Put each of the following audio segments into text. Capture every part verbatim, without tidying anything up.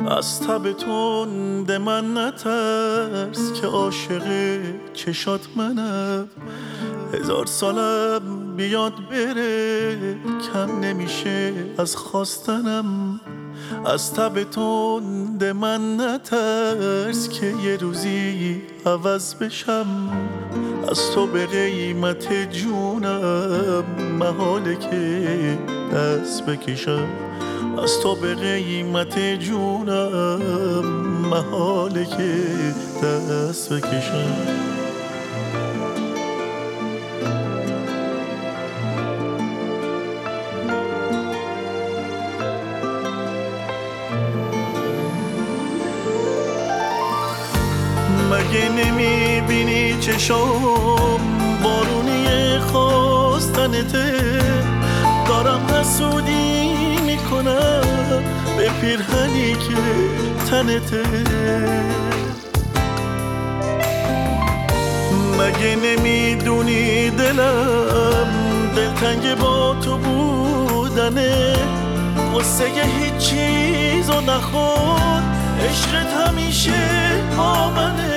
از تب تند من نترس که عاشق چشات منم. هزار سالم بیاد بره کم نمیشه از خواستنم. از تب تند من نترس که یه روزی عوض بشم. از تو به قیمت جونم محاله که دست بکشم. از تو به قیمت جونم محاله که دست بکشم. مگه نمیبینی چشام بارونی خواستنته؟ دارم حسودی میکنم به پیرهنی که تنته. مگه نمیدونی دلم دلتنگ با تو بودنه؟ قصه هیچ چیزو نخور، عشقت همیشه با منه.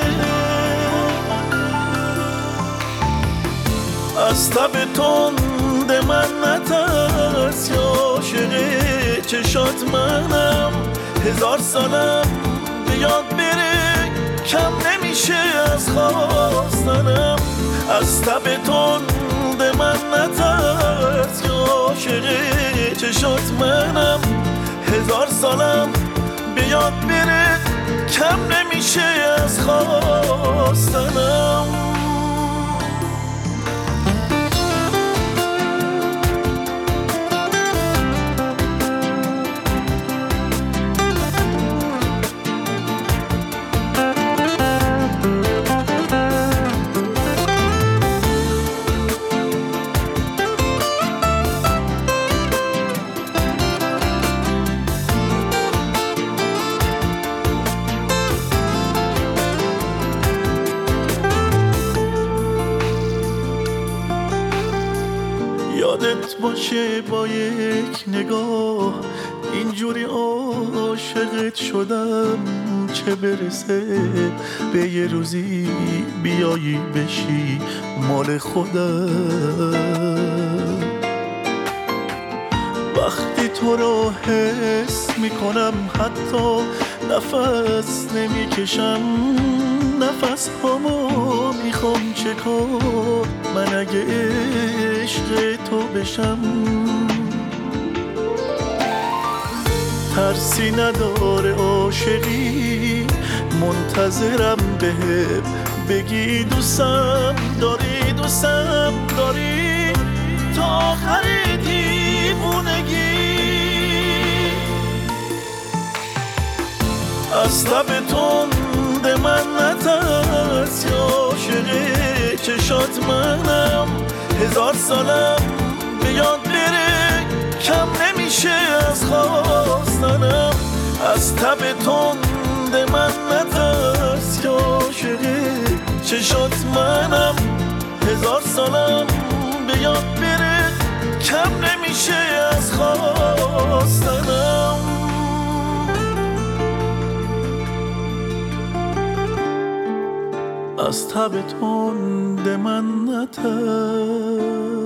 از تب تند من نترس یا عاشق چشات منم. هزار سالم بیاد بره کم نمیشه از خواستنم. از تب تند من نترس یا عاشق چشات منم. هزار سالم بیاد بره کم نمیشه از خواستنم. یادت باشه با یک نگاه اینجوری عاشقت شدم. چه برسه به یه روزی بیایی بشی مال خودم. وقتی تو رو حس میکنم حتی نفس نمیکشم. نفس هامو میخوام چکار من اگه عشق تو بشم. ترسی نداره عاشقی منتظرم بهم بگی دوستم داری دوستم داری تا آخر دیوونگی. از تب تند من نترس یا عاشق چشات منم. هزار سالم بیاد بره کم نمیشه از خواستنم. از تب تند من نترس یا عاشق چشات منم. هزار سالم بیاد بره کم نمیشه از خواستنم. از تب تند من نترس